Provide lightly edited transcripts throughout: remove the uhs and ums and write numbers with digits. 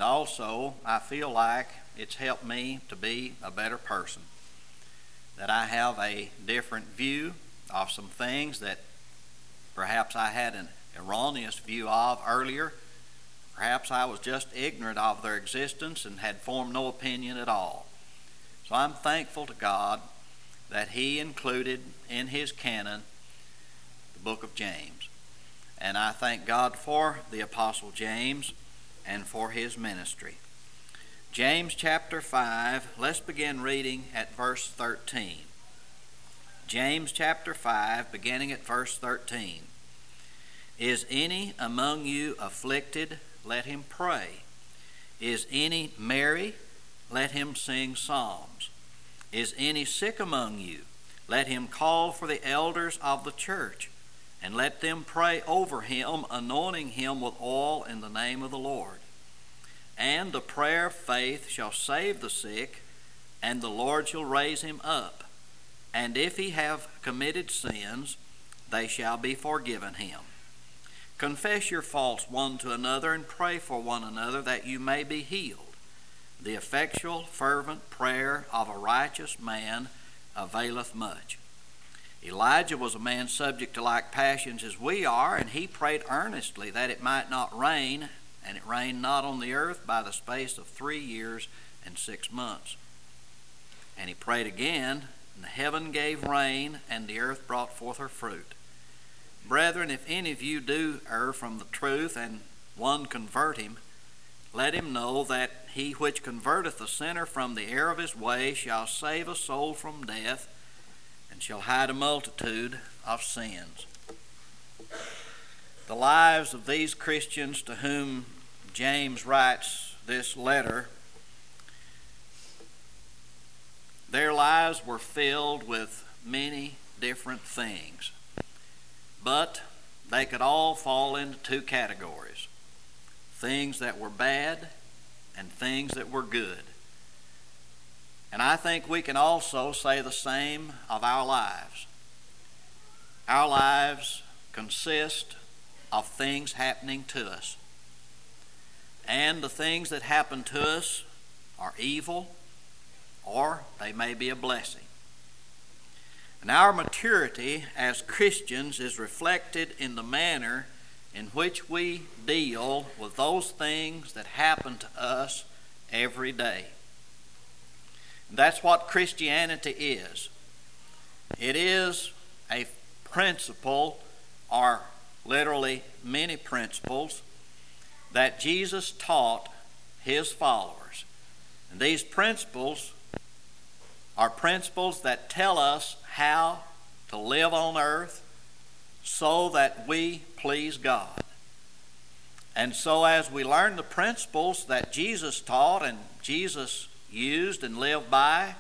And also, I feel like it's helped me to be a better person. That I have a different view of some things that perhaps I had an erroneous view of earlier. Perhaps I was just ignorant of their existence and had formed no opinion at all. So I'm thankful to God that He included in His canon the book of James. And I thank God for the Apostle James and for his ministry. James chapter 5, let's begin reading at verse 13. James chapter 5, beginning at verse 13. Is any among you afflicted? Let him pray. Is any merry? Let him sing psalms. Is any sick among you? Let him call for the elders of the church, and let them pray over him, anointing him with oil in the name of the Lord. And the prayer of faith shall save the sick, and the Lord shall raise him up. And if he have committed sins, they shall be forgiven him. Confess your faults one to another, and pray for one another, that you may be healed. The effectual, fervent prayer of a righteous man availeth much. Elijah was a man subject to like passions as we are, and he prayed earnestly that it might not rain, and it rained not on the earth by the space of 3 years and 6 months. And he prayed again, and the heaven gave rain, and the earth brought forth her fruit. Brethren, if any of you do err from the truth, and one convert him, let him know that he which converteth a sinner from the error of his way shall save a soul from death, and shall hide a multitude of sins. The lives of these Christians to whom James writes this letter, their lives were filled with many different things, but they could all fall into 2 categories: things that were bad and things that were good. And I think we can also say the same of our lives. Our lives consist of things happening to us. And the things that happen to us are evil, or they may be a blessing. And our maturity as Christians is reflected in the manner in which we deal with those things that happen to us every day. That's what Christianity is. It is a principle, or literally many principles, that Jesus taught his followers. And these principles are principles that tell us how to live on earth so that we please God. And so as we learn the principles that Jesus taught and Jesus used and lived by,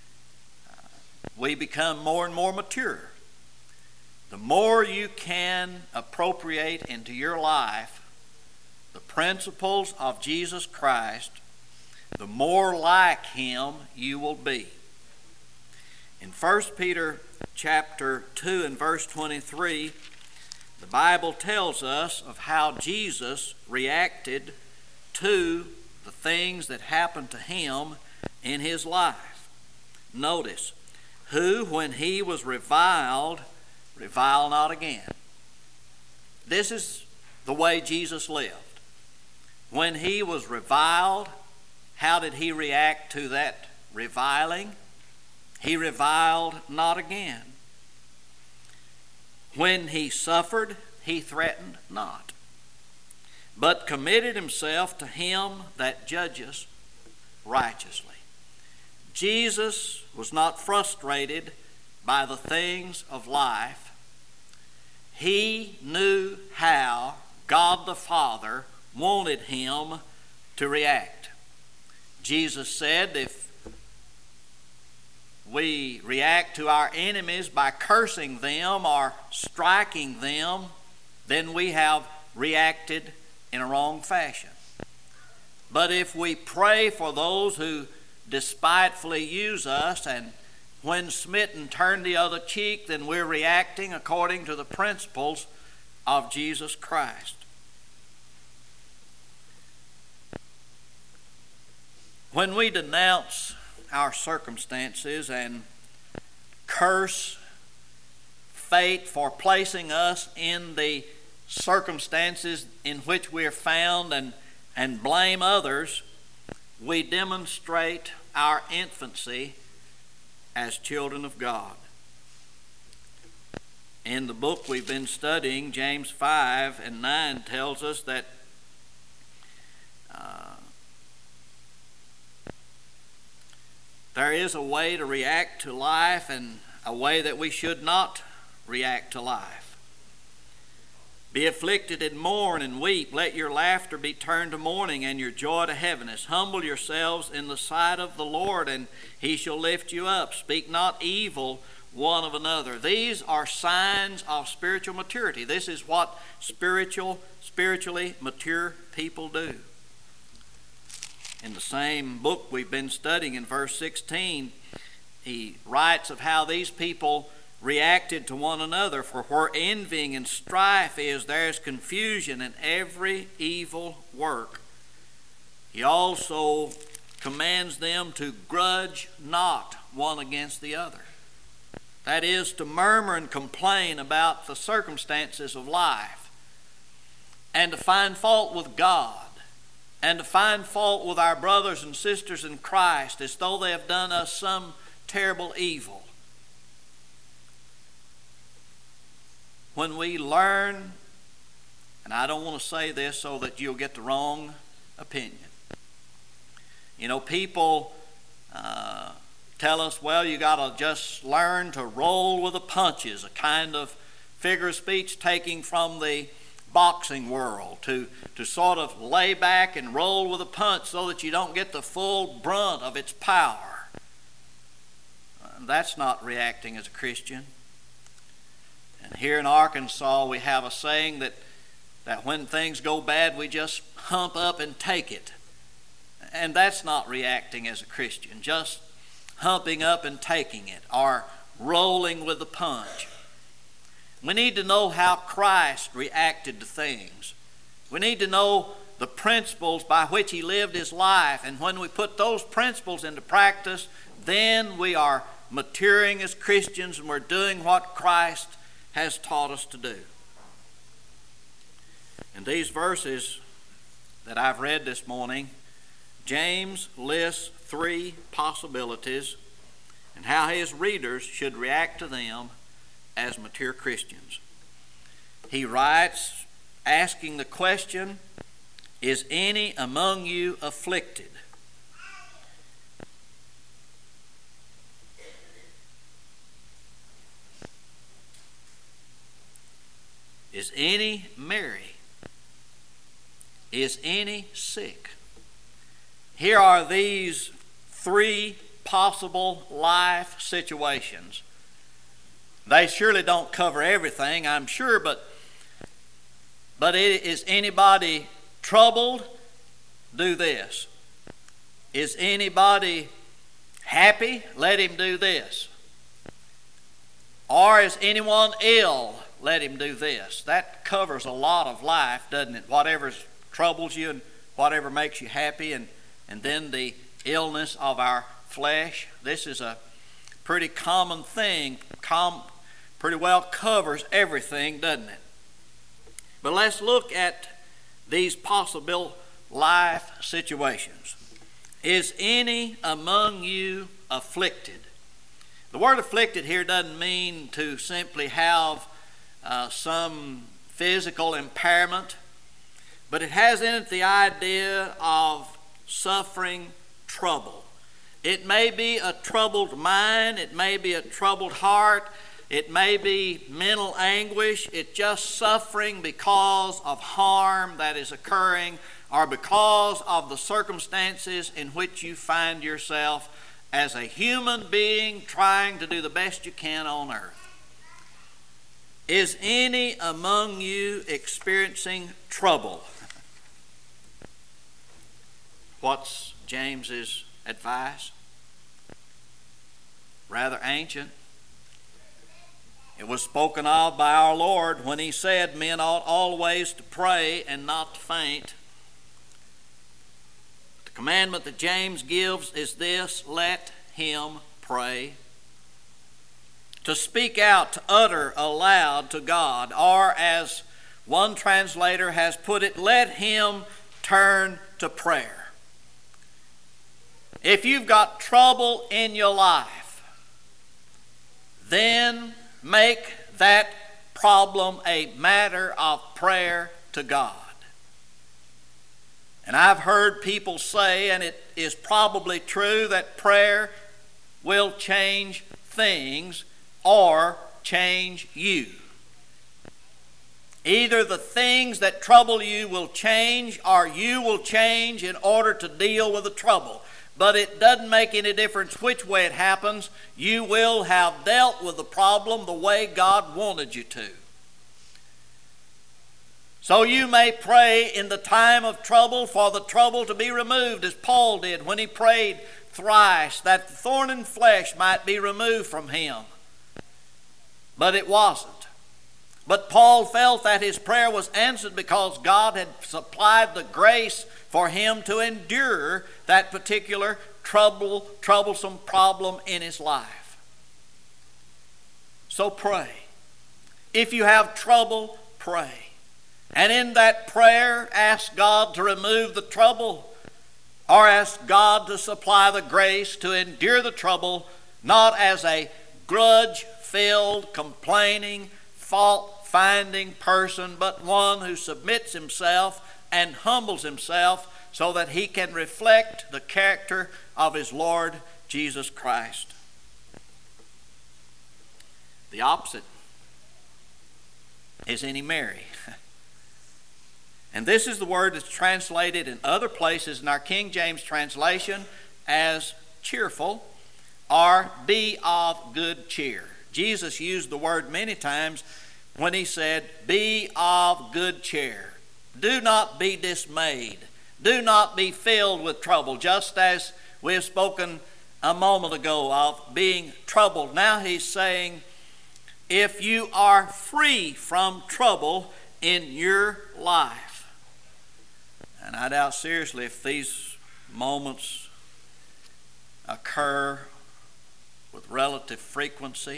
we become more and more mature. The more you can appropriate into your life the principles of Jesus Christ, the more like him you will be. In 1 Peter chapter 2 and verse 23, the Bible tells us of how Jesus reacted to the things that happened to him in his life. Notice, who when he was reviled, revile not again. This is the way Jesus lived. When he was reviled, how did he react to that reviling? He reviled not again. When he suffered, he threatened not, but committed himself to him that judges righteously. Jesus was not frustrated by the things of life. He knew how God the Father wanted him to react. Jesus said, if we react to our enemies by cursing them or striking them, then we have reacted in a wrong fashion. But if we pray for those who despitefully use us, and when smitten turn the other cheek, then we're reacting according to the principles of Jesus Christ. When we denounce our circumstances and curse fate for placing us in the circumstances in which we are found and blame others, we demonstrate our infancy as children of God. In the book we've been studying, James 5 and 9 tells us that there is a way to react to life and a way that we should not react to life. Be afflicted and mourn and weep. Let your laughter be turned to mourning and your joy to heaviness. Humble yourselves in the sight of the Lord, and he shall lift you up. Speak not evil one of another. These are signs of spiritual maturity. This is what spiritually mature people do. In the same book we've been studying, in verse 16, he writes of how these people reacted to one another. For where envying and strife is, there is confusion in every evil work. He also commands them to grudge not one against the other. That is, to murmur and complain about the circumstances of life, and to find fault with God, and to find fault with our brothers and sisters in Christ as though they have done us some terrible evil. When we learn, and I don't want to say this so that you'll get the wrong opinion. You know, people tell us, well, you got to just learn to roll with the punches, a kind of figure of speech taking from the boxing world, to sort of lay back and roll with a punch so that you don't get the full brunt of its power. That's not reacting as a Christian. And here in Arkansas we have a saying that when things go bad we just hump up and take it. And that's not reacting as a Christian, just humping up and taking it, or rolling with the punch. We need to know how Christ reacted to things. We need to know the principles by which he lived his life. And when we put those principles into practice, then we are maturing as Christians and we're doing what Christ has taught us to do. In these verses that I've read this morning, James lists three possibilities and how his readers should react to them as mature Christians. He writes, asking the question, is any among you afflicted? Is any merry? Is any sick? Here are these three possible life situations. They surely don't cover everything, I'm sure, but is anybody troubled? Do this. Is anybody happy? Let him do this. Or is anyone ill? Let him do this. That covers a lot of life, doesn't it? Whatever troubles you and whatever makes you happy, and then the illness of our flesh. This is a pretty common thing, pretty well covers everything, doesn't it? But let's look at these possible life situations. Is any among you afflicted? The word afflicted here doesn't mean to simply have some physical impairment, but it has in it the idea of suffering trouble. It may be a troubled mind, it may be a troubled heart, it may be mental anguish. It's just suffering because of harm that is occurring or because of the circumstances in which you find yourself as a human being trying to do the best you can on earth. Is any among you experiencing trouble? What's James's advice? Rather ancient. It was spoken of by our Lord when he said, men ought always to pray and not to faint. To commandment that James gives is this: let him pray. To speak out, to utter aloud to God, or as one translator has put it, let him turn to prayer. If you've got trouble in your life, then make that problem a matter of prayer to God. And I've heard people say, and it is probably true, that prayer will change things or change you. Either the things that trouble you will change, or you will change in order to deal with the trouble. But it doesn't make any difference which way it happens. You will have dealt with the problem the way God wanted you to. So you may pray in the time of trouble for the trouble to be removed, as Paul did when he prayed thrice that the thorn in flesh might be removed from him. But it wasn't. But Paul felt that his prayer was answered because God had supplied the grace for him to endure that particular troublesome problem in his life. So pray. If you have trouble, pray. And in that prayer, ask God to remove the trouble, or ask God to supply the grace to endure the trouble, not as a grudge-filled, complaining, fault-finding person, but one who submits himself and humbles himself so that he can reflect the character of his Lord Jesus Christ. The opposite is any merry. And this is the word that's translated in other places in our King James translation as cheerful or be of good cheer. Jesus used the word many times when he said, be of good cheer. Do not be dismayed. Do not be filled with trouble, just as we have spoken a moment ago of being troubled. Now he's saying, if you are free from trouble in your life. And I doubt seriously if these moments occur with relative frequency.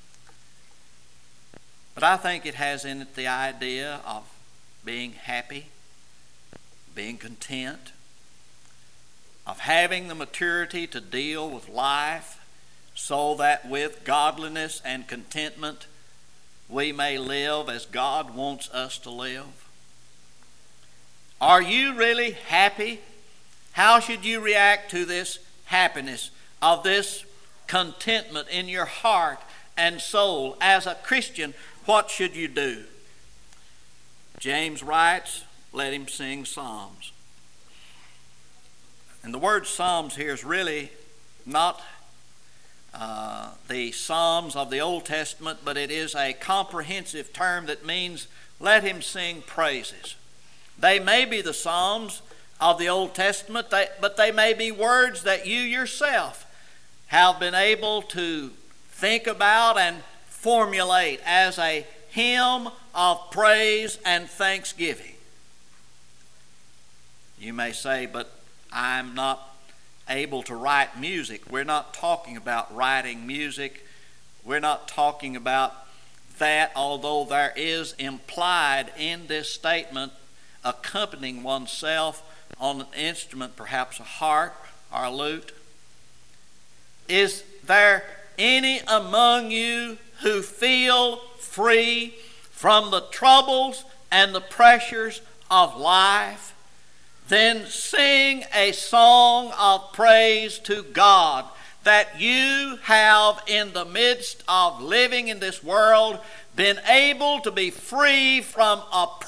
But I think it has in it the idea of being happy, being content, of having the maturity to deal with life so that with godliness and contentment we may live as God wants us to live. Are you really happy? How should you react to this happiness, of this contentment in your heart and soul? As a Christian, what should you do? James writes, let him sing psalms. And the word psalms here is really not the Psalms of the Old Testament, but it is a comprehensive term that means let him sing praises. They may be the Psalms of the Old Testament, but they may be words that you yourself have been able to think about and formulate as a hymn of praise and thanksgiving. You may say, but I'm not able to write music. We're not talking about writing music. We're not talking about that, although there is implied in this statement accompanying oneself on an instrument, perhaps a harp or a lute. Is there any among you who feel free from the troubles and the pressures of life? Then sing a song of praise to God that you have, in the midst of living in this world, been able to be free from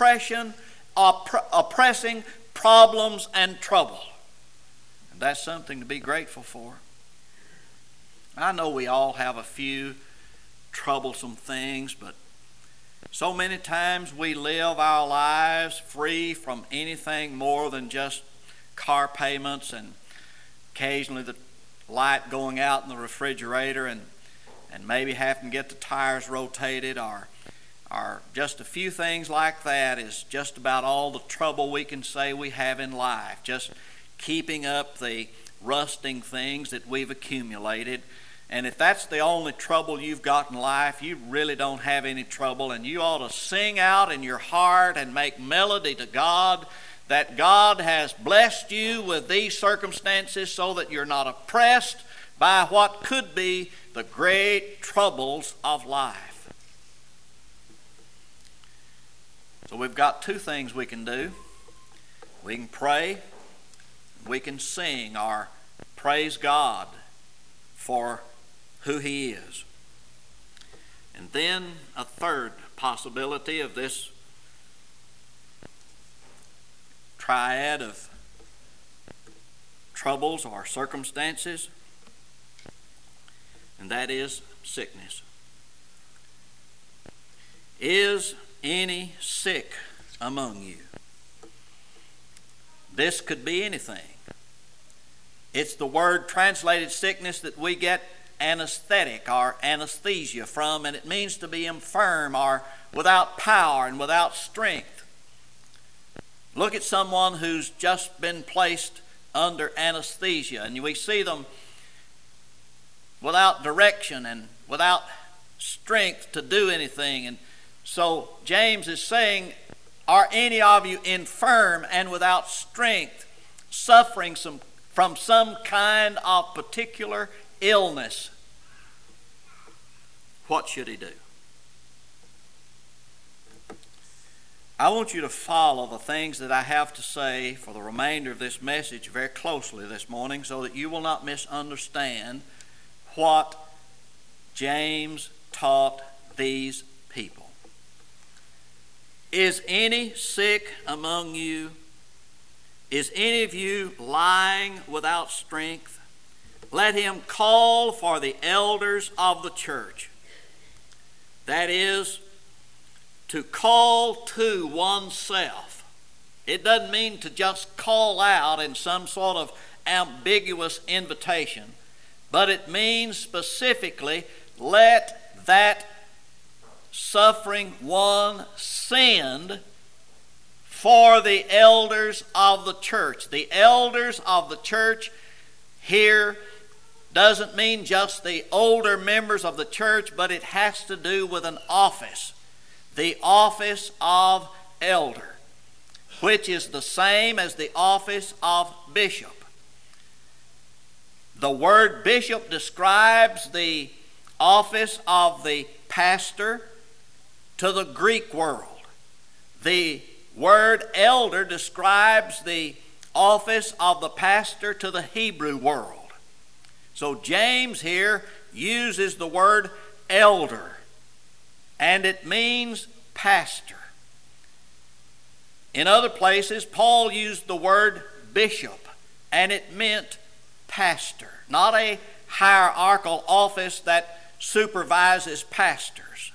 oppressing problems and trouble. And that's something to be grateful for. I know we all have a few troublesome things, but so many times we live our lives free from anything more than just car payments and occasionally the light going out in the refrigerator and maybe having to get the tires rotated or just a few things like that is just about all the trouble we can say we have in life. Just keeping up the rusting things that we've accumulated. And if that's the only trouble you've got in life, you really don't have any trouble, and you ought to sing out in your heart and make melody to God that God has blessed you with these circumstances so that you're not oppressed by what could be the great troubles of life. So we've got two things we can do. We can pray, we can sing or praise God for who He is. And then a third possibility of this triad of troubles or circumstances, and that is sickness. Is any sick among you? This could be anything. It's the word translated sickness that we get anesthetic or anesthesia from, and it means to be infirm or without power and without strength. Look at someone who's just been placed under anesthesia, and we see them without direction and without strength to do anything. And so James is saying, are any of you infirm and without strength, suffering from some kind of particular illness? What should he do? I want you to follow the things that I have to say for the remainder of this message very closely this morning so that you will not misunderstand what James taught these people. Is any sick among you? Is any of you lying without strength? Let him call for the elders of the church. That is, to call to oneself. It doesn't mean to just call out in some sort of ambiguous invitation, but it means specifically, let that suffering one send for the elders of the church. The elders of the church here doesn't mean just the older members of the church, but it has to do with an office. The office of elder, which is the same as the office of bishop. The word bishop describes the office of the pastor to the Greek world. The word elder describes the office of the pastor to the Hebrew world. So James here uses the word elder, and it means pastor. In other places, Paul used the word bishop, and it meant pastor, not a hierarchical office that supervises pastors.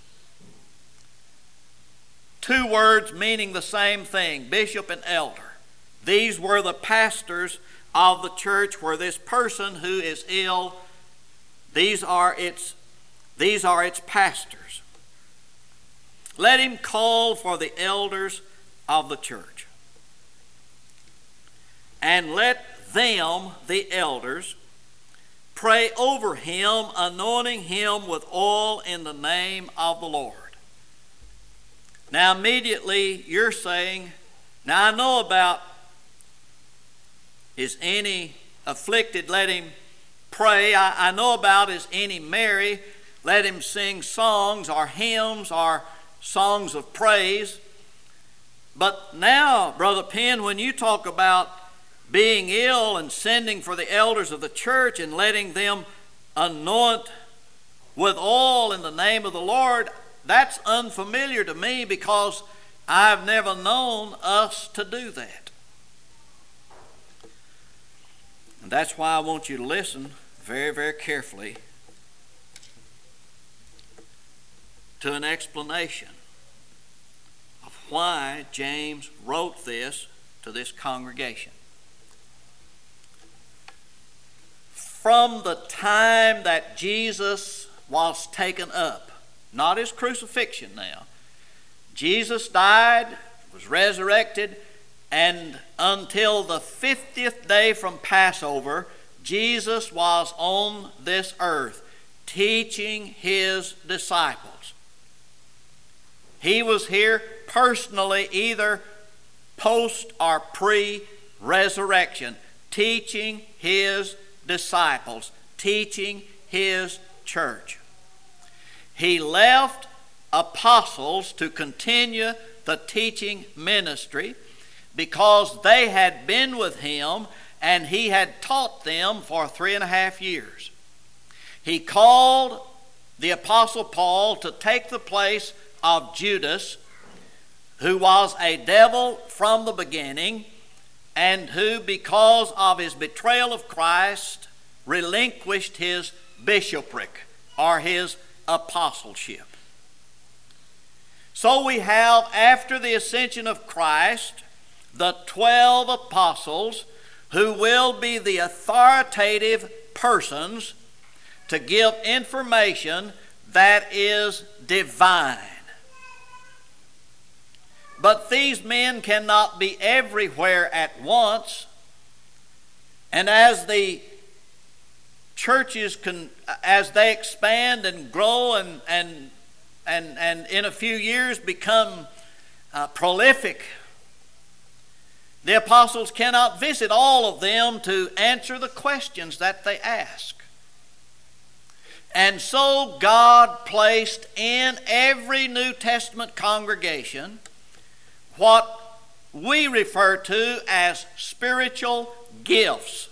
Two words meaning the same thing, bishop and elder. These were the pastors of the church, where this person who is ill, these are its pastors. Let him call for the elders of the church. And let them, the elders, pray over him, anointing him with oil in the name of the Lord. Now immediately you're saying, now I know about, is any afflicted, let him pray. I know about, is any merry, let him sing songs or hymns or songs of praise. But now, Brother Penn, when you talk about being ill and sending for the elders of the church and letting them anoint with oil in the name of the Lord, that's unfamiliar to me because I've never known us to do that. And that's why I want you to listen very, very carefully to an explanation of why James wrote this to this congregation. From the time that Jesus was taken up, not his crucifixion now, Jesus died, was resurrected, and until the 50th day from Passover, Jesus was on this earth teaching his disciples. He was here personally, either post or pre-resurrection, teaching his disciples, teaching his church. He left apostles to continue the teaching ministry because they had been with him and he had taught them for 3.5 years. He called the Apostle Paul to take the place of Judas, who was a devil from the beginning and who, because of his betrayal of Christ, relinquished his bishopric or his apostleship. So we have, after the ascension of Christ, the 12 apostles who will be the authoritative persons to give information that is divine. But these men cannot be everywhere at once. And as the churches as they expand and grow and in a few years become prolific, the apostles cannot visit all of them to answer the questions that they ask. And so God placed in every New Testament congregation what we refer to as spiritual gifts.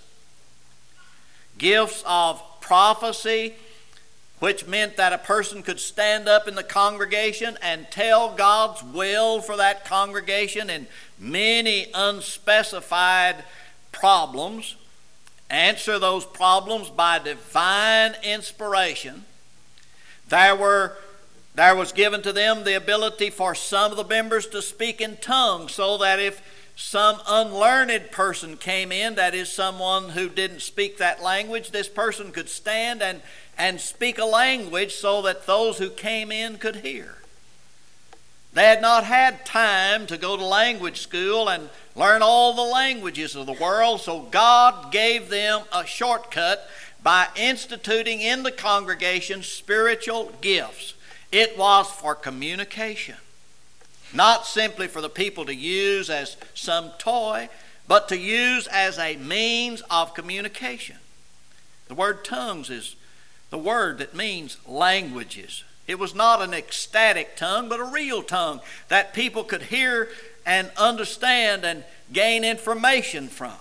Gifts of prophecy, which meant that a person could stand up in the congregation and tell God's will for that congregation in many unspecified problems, answer those problems by divine inspiration. There was given to them the ability for some of the members to speak in tongues, so that if some unlearned person came in, that is someone who didn't speak that language, this person could stand and speak a language so that those who came in could hear. They had not had time to go to language school and learn all the languages of the world, so God gave them a shortcut by instituting in the congregation spiritual gifts. It was for communication, not simply for the people to use as some toy, but to use as a means of communication. The word tongues is the word that means languages. It was not an ecstatic tongue, but a real tongue that people could hear and understand and gain information from.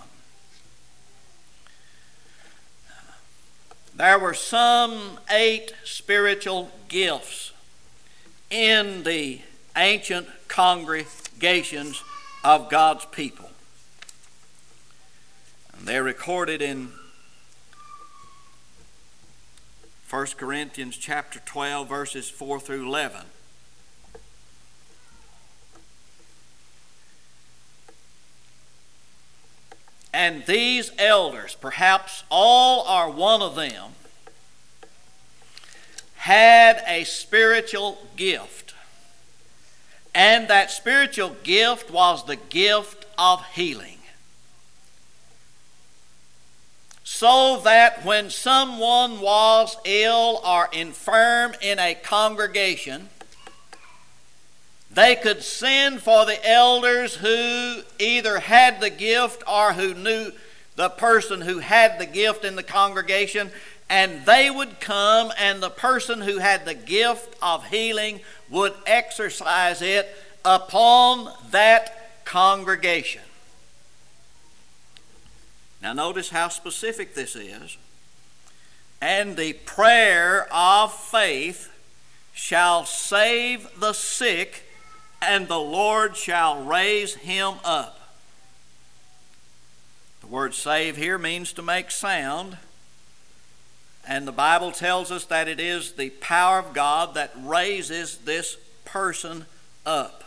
There were some 8 spiritual gifts in the ancient congregations of God's people. And they're recorded in 1 Corinthians chapter 12, verses 4 through 11. And these elders, perhaps all or one of them, had a spiritual gift. And that spiritual gift was the gift of healing. So that when someone was ill or infirm in a congregation, they could send for the elders who either had the gift or who knew the person who had the gift in the congregation, and they would come, and the person who had the gift of healing would exercise it upon that congregation. Now notice how specific this is. And the prayer of faith shall save the sick, and the Lord shall raise him up. The word save here means to make sound. And the Bible tells us that it is the power of God that raises this person up.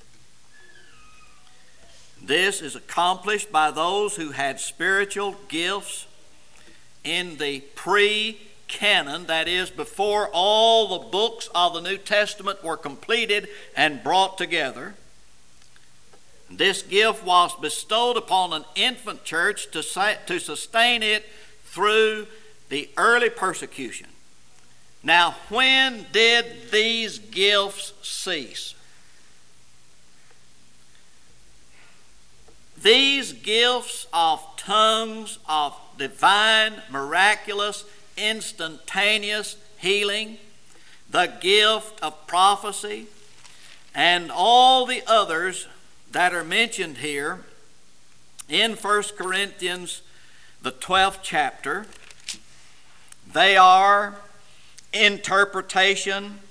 This is accomplished by those who had spiritual gifts in the pre-canon, that is, before all the books of the New Testament were completed and brought together. This gift was bestowed upon an infant church to sustain it through the early persecution. Now, when did these gifts cease? These gifts of tongues, of divine, miraculous, instantaneous healing, the gift of prophecy, and all the others that are mentioned here in 1 Corinthians, the 12th chapter, they are interpretation,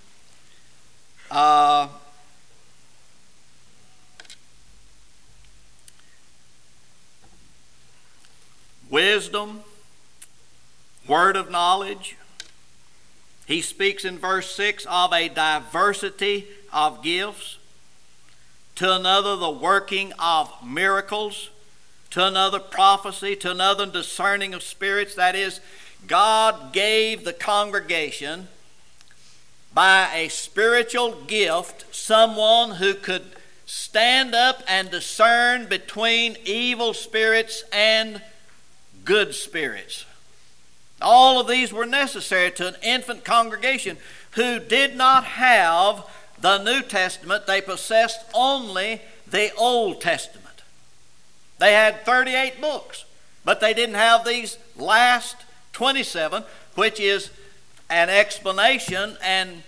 wisdom, word of knowledge. He speaks in verse 6 of a diversity of gifts. To another, the working of miracles. To another, prophecy. To another, discerning of spirits. That is, God gave the congregation, by a spiritual gift, someone who could stand up and discern between evil spirits and good spirits. All of these were necessary to an infant congregation who did not have the New Testament. They possessed only the Old Testament. They had 38 books, but they didn't have these last 27, which is an explanation and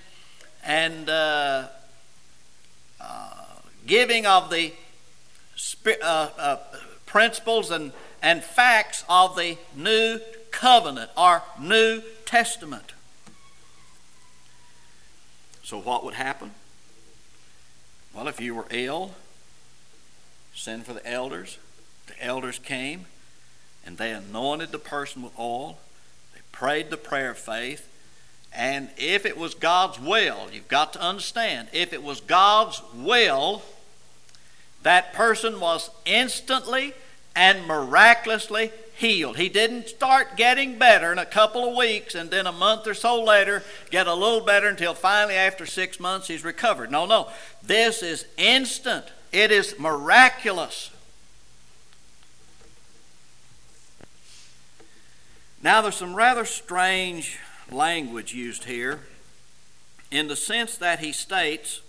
giving of the principles and facts of the New Covenant or New Testament. So what would happen? Well, if you were ill, send for the elders. The elders came and they anointed the person with oil. They prayed the prayer of faith. And if it was God's will, you've got to understand, if it was God's will, that person was instantly and miraculously healed. He didn't start getting better in a couple of weeks and then a month or so later get a little better until finally after 6 months he's recovered. No. This is instant. It is miraculous. Now there's some rather strange language used here in the sense that he states,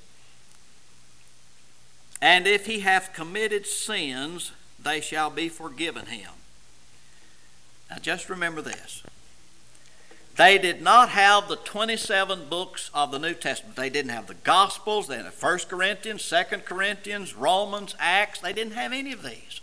and if he hath committed sins, they shall be forgiven him. Now just remember this. They did not have the 27 books of the New Testament. They didn't have the Gospels. They didn't have 1 Corinthians, 2 Corinthians, Romans, Acts. They didn't have any of these.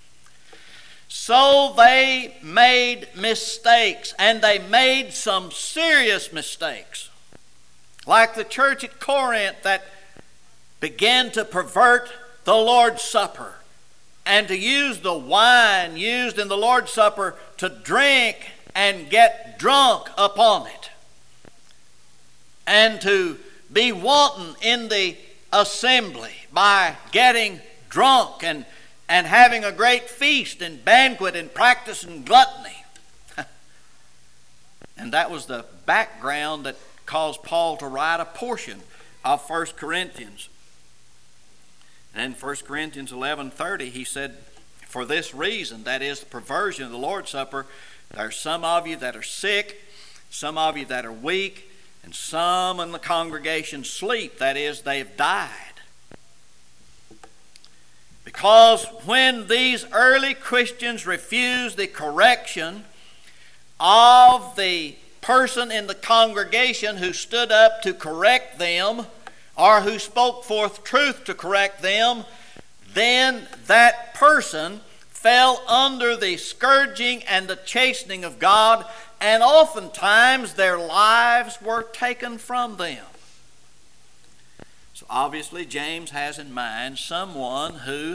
So they made mistakes, and they made some serious mistakes. Like the church at Corinth that began to pervert the Lord's Supper and to use the wine used in the Lord's Supper to drink and get drunk upon it, and to be wanton in the assembly by getting drunk and having a great feast and banquet and practicing gluttony. And that was the background that caused Paul to write a portion of 1 Corinthians. And in 1 Corinthians 11:30 he said, for this reason, that is the perversion of the Lord's Supper, there are some of you that are sick, some of you that are weak, and some in the congregation sleep, that is, they've died. Because when these early Christians refused the correction of the person in the congregation who stood up to correct them, or who spoke forth truth to correct them, then that person fell under the scourging and the chastening of God, and oftentimes their lives were taken from them. So obviously James has in mind someone who's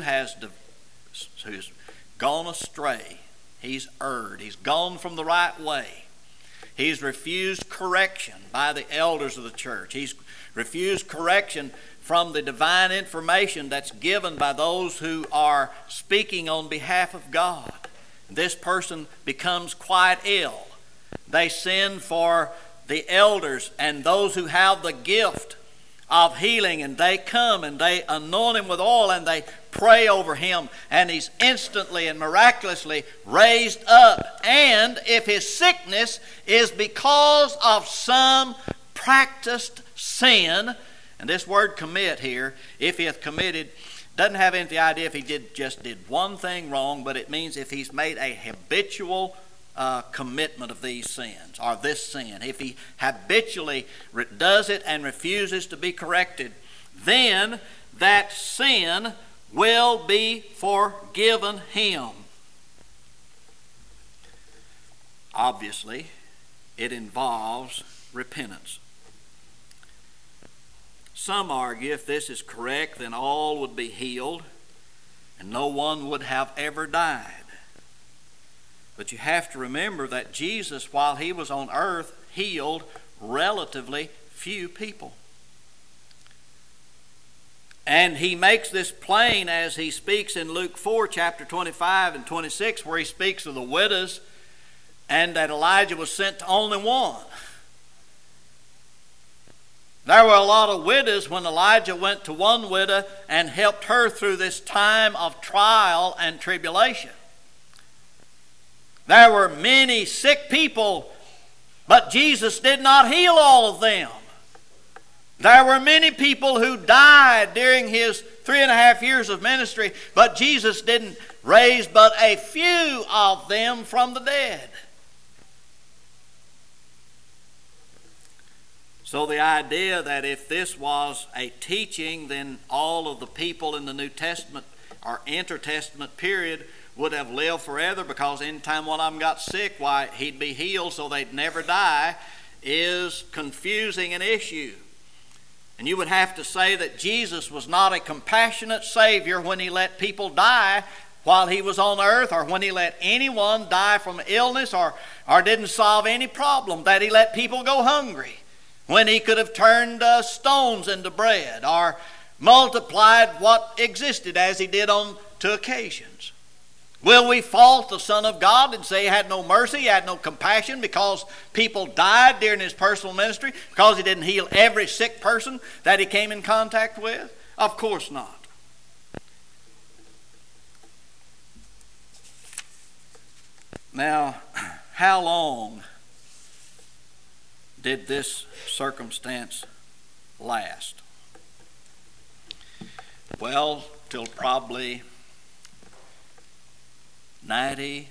gone astray. He's erred. He's gone from the right way. He's refused correction by the elders of the church. He's refused correction from the divine information that's given by those who are speaking on behalf of God. This person becomes quite ill. They send for the elders and those who have the gift of healing, and they come and they anoint him with oil and they pray over him, and he's instantly and miraculously raised up. And if his sickness is because of some practiced sin, and this word commit here, if he hath committed, doesn't have any idea if he just did one thing wrong, but it means if he's made a habitual commitment of these sins, or this sin. If he habitually does it and refuses to be corrected, then that sin will be forgiven him. Obviously, it involves repentance. Some argue if this is correct, then all would be healed and no one would have ever died. But you have to remember that Jesus, while he was on earth, healed relatively few people. And he makes this plain as he speaks in Luke 4, chapter 25 and 26, where he speaks of the widows and that Elijah was sent to only one. There were a lot of widows when Elijah went to one widow and helped her through this time of trial and tribulation. There were many sick people, but Jesus did not heal all of them. There were many people who died during his 3.5 years of ministry, but Jesus didn't raise but a few of them from the dead. So the idea that if this was a teaching, then all of the people in the New Testament or intertestament period would have lived forever, because anytime one of them got sick, why, he'd be healed so they'd never die, is confusing an issue. And you would have to say that Jesus was not a compassionate Savior when he let people die while he was on earth, or when he let anyone die from illness, or didn't solve any problem, that he let people go hungry, when he could have turned stones into bread, or multiplied what existed as he did on 2 occasions. Will we fault the Son of God and say he had no mercy, he had no compassion because people died during his personal ministry, because he didn't heal every sick person that he came in contact with? Of course not. Now, how long did this circumstance last? Well, till probably 90,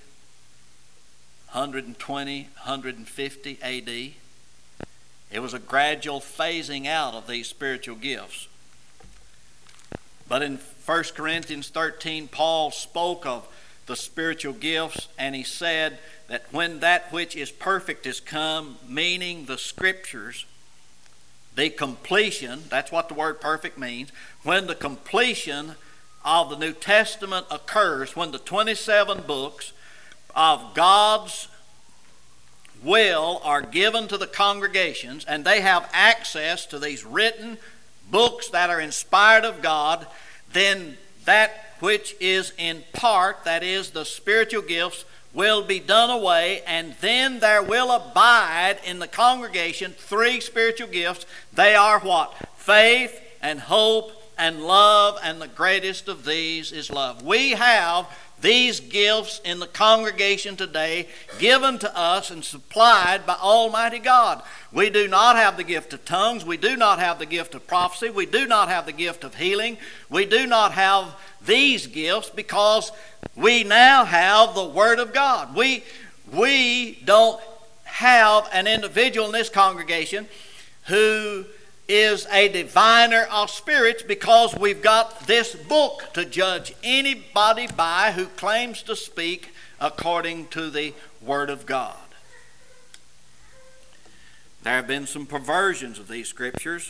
120, 150 A.D. It was a gradual phasing out of these spiritual gifts. But in 1 Corinthians 13, Paul spoke of the spiritual gifts, and he said that when that which is perfect is come, meaning the Scriptures, the completion, that's what the word perfect means, when the completion of the New Testament occurs, when the 27 books of God's will are given to the congregations, and they have access to these written books that are inspired of God, then that which is in part, that is the spiritual gifts, will be done away, and then there will abide in the congregation 3 spiritual gifts. They are what? Faith and hope and love, and the greatest of these is love. We have these gifts in the congregation today, given to us and supplied by Almighty God. We do not have the gift of tongues. We do not have the gift of prophecy. We do not have the gift of healing. We do not have these gifts because we now have the Word of God. We don't have an individual in this congregation who is a diviner of spirits, because we've got this book to judge anybody by who claims to speak according to the Word of God. There have been some perversions of these scriptures.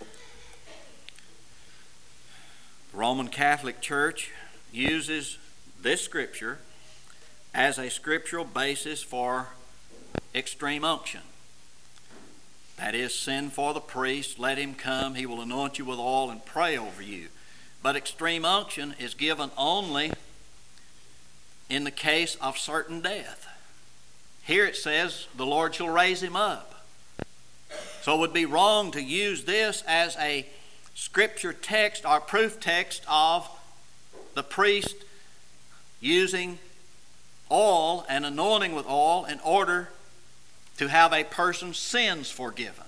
The Roman Catholic Church uses this scripture as a scriptural basis for extreme unction. That is, send for the priest, let him come, he will anoint you with oil and pray over you. But extreme unction is given only in the case of certain death. Here it says, the Lord shall raise him up. So it would be wrong to use this as a scripture text or proof text of the priest using oil and anointing with oil in order to have a person's sins forgiven.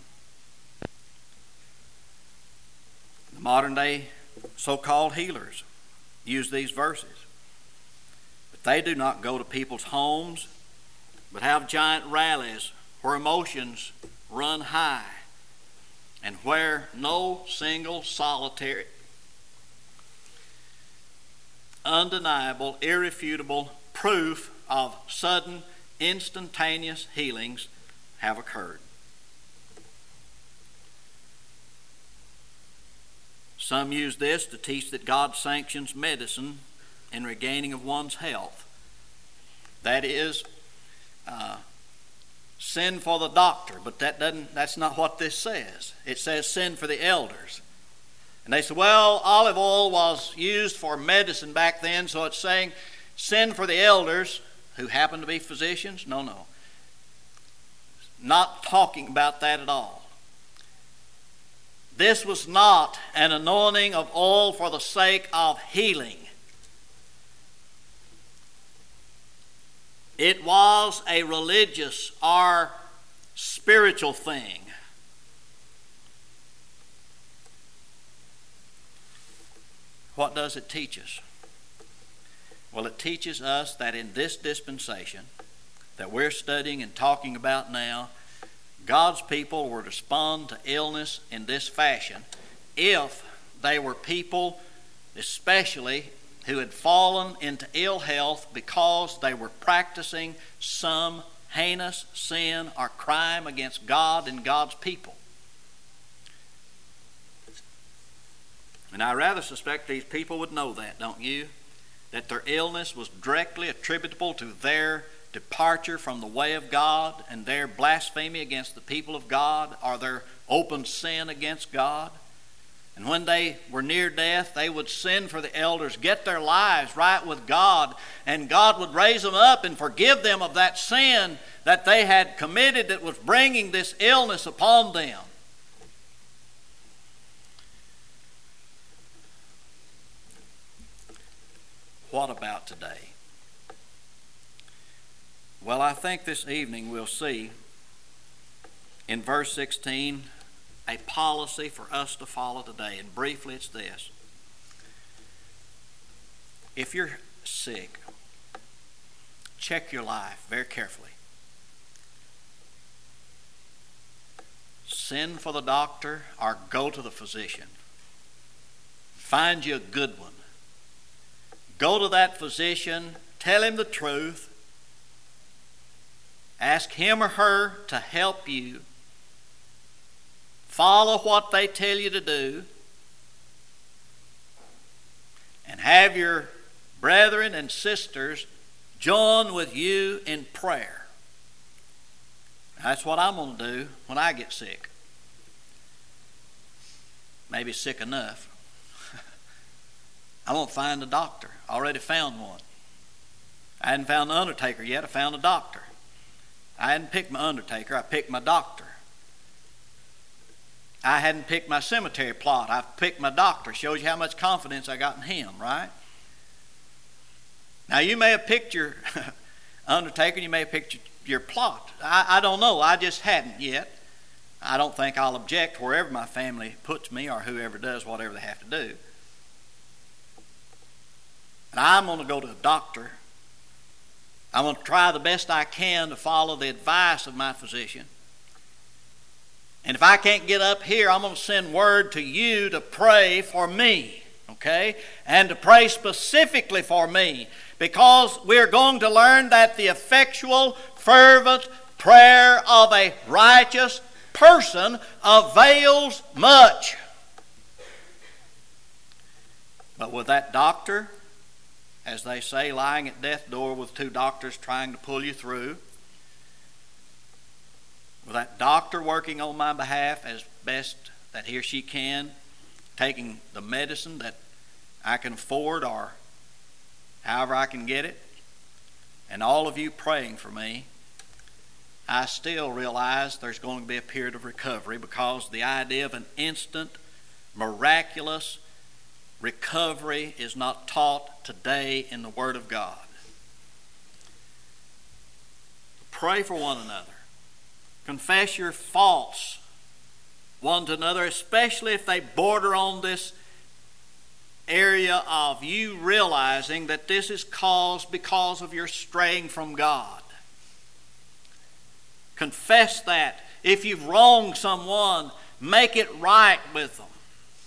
The modern day so-called healers use these verses. But they do not go to people's homes, but have giant rallies where emotions run high and where no single solitary, undeniable, irrefutable proof of sudden, instantaneous healings have occurred. Some use this to teach that God sanctions medicine in regaining of one's health. That is, send for the doctor, but that's not what this says. It says send for the elders. And they say, well, olive oil was used for medicine back then, so it's saying send for the elders who happen to be physicians. No. Not talking about that at all. This was not an anointing of oil for the sake of healing. It was a religious or spiritual thing. What does it teach us? Well, it teaches us that in this dispensation that we're studying and talking about now, God's people were to respond to illness in this fashion if they were people especially who had fallen into ill health because they were practicing some heinous sin or crime against God and God's people. And I rather suspect these people would know that, don't you? That their illness was directly attributable to their departure from the way of God and their blasphemy against the people of God or their open sin against God. And when they were near death, they would send for the elders, get their lives right with God, and God would raise them up and forgive them of that sin that they had committed that was bringing this illness upon them. What about today? Well, I think this evening we'll see in verse 16 a policy for us to follow today. And briefly, it's this. If you're sick, check your life very carefully. Send for the doctor or go to the physician. Find you a good one. Go to that physician, tell him the truth, ask him or her to help you. Follow what they tell you to do, and have your brethren and sisters join with you in prayer. That's what I'm going to do when I get sick. Maybe sick enough. I'm going to find a doctor. I already found one. I hadn't found the undertaker yet. I found a doctor. I hadn't picked my undertaker. I picked my doctor. I hadn't picked my cemetery plot. I've picked my doctor. Shows you how much confidence I got in him, right? Now, you may have picked your undertaker. You may have picked your plot. I don't know. I just hadn't yet. I don't think I'll object wherever my family puts me or whoever does whatever they have to do. And I'm going to go to a doctor. I'm going to try the best I can to follow the advice of my physician. And if I can't get up here, I'm going to send word to you to pray for me, okay? And to pray specifically for me, because we're going to learn that the effectual, fervent prayer of a righteous person avails much. But with that doctor, as they say, lying at death's door with two doctors trying to pull you through, with that doctor working on my behalf as best that he or she can, taking the medicine that I can afford or however I can get it, and all of you praying for me, I still realize there's going to be a period of recovery, because the idea of an instant miraculous recovery is not taught today in the Word of God. Pray for one another. Confess your faults one to another, especially if they border on this area of you realizing that this is caused because of your straying from God. Confess that. If you've wronged someone, make it right with them.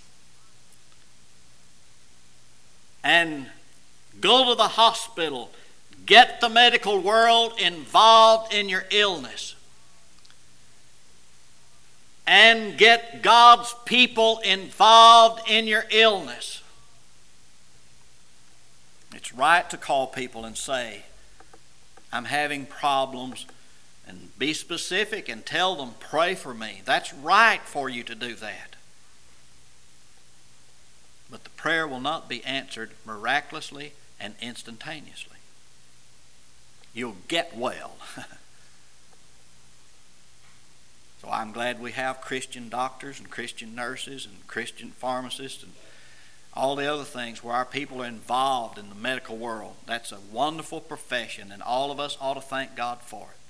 And go to the hospital. Get the medical world involved in your illness. And get God's people involved in your illness. It's right to call people and say, I'm having problems, and be specific and tell them, pray for me. That's right for you to do that. But the prayer will not be answered miraculously and instantaneously. You'll get well. So I'm glad we have Christian doctors and Christian nurses and Christian pharmacists and all the other things where our people are involved in the medical world. That's a wonderful profession, and all of us ought to thank God for it.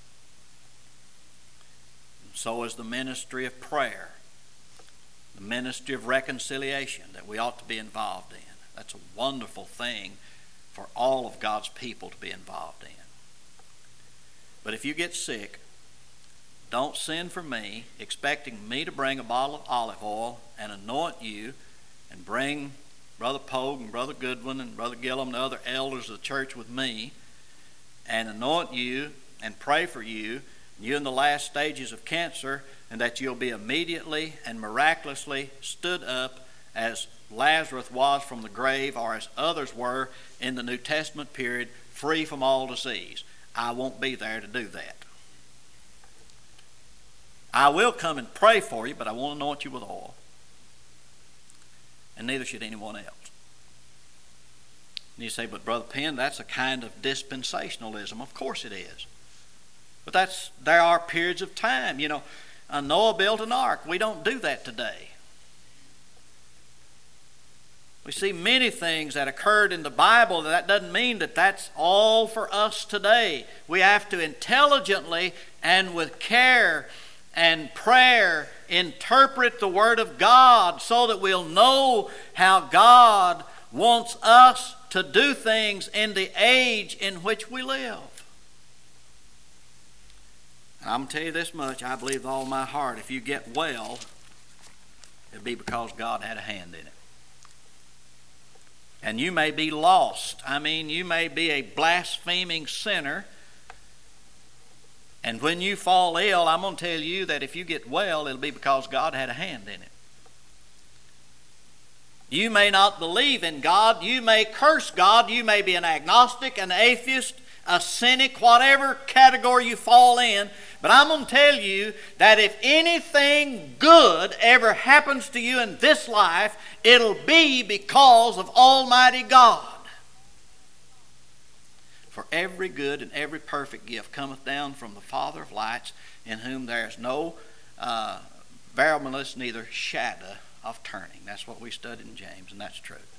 And so is the ministry of prayer, the ministry of reconciliation that we ought to be involved in. That's a wonderful thing for all of God's people to be involved in. But if you get sick, don't send for me expecting me to bring a bottle of olive oil and anoint you and bring Brother Pogue and Brother Goodwin and Brother Gillum and the other elders of the church with me and anoint you and pray for you, you in the last stages of cancer, and that you'll be immediately and miraculously stood up as Lazarus was from the grave, or as others were in the New Testament period, free from all disease. I won't be there to do that. I will come and pray for you, but I won't anoint you with oil. And neither should anyone else. And you say, but Brother Penn, that's a kind of dispensationalism. Of course it is. But there are periods of time. You know, Noah built an ark. We don't do that today. We see many things that occurred in the Bible. That doesn't mean that that's all for us today. We have to intelligently and with care and prayer interpret the Word of God so that we'll know how God wants us to do things in the age in which we live. And I'm going to tell you this much, I believe with all my heart, if you get well, it'll be because God had a hand in it. And you may be lost. I mean, you may be a blaspheming sinner. And when you fall ill, I'm going to tell you that if you get well, it'll be because God had a hand in it. You may not believe in God. You may curse God. You may be an agnostic, an atheist, a cynic, whatever category you fall in. But I'm going to tell you that if anything good ever happens to you in this life, it'll be because of Almighty God. For every good and every perfect gift cometh down from the Father of lights, in whom there is no variableness, neither shadow of turning. That's what we studied in James, and that's true.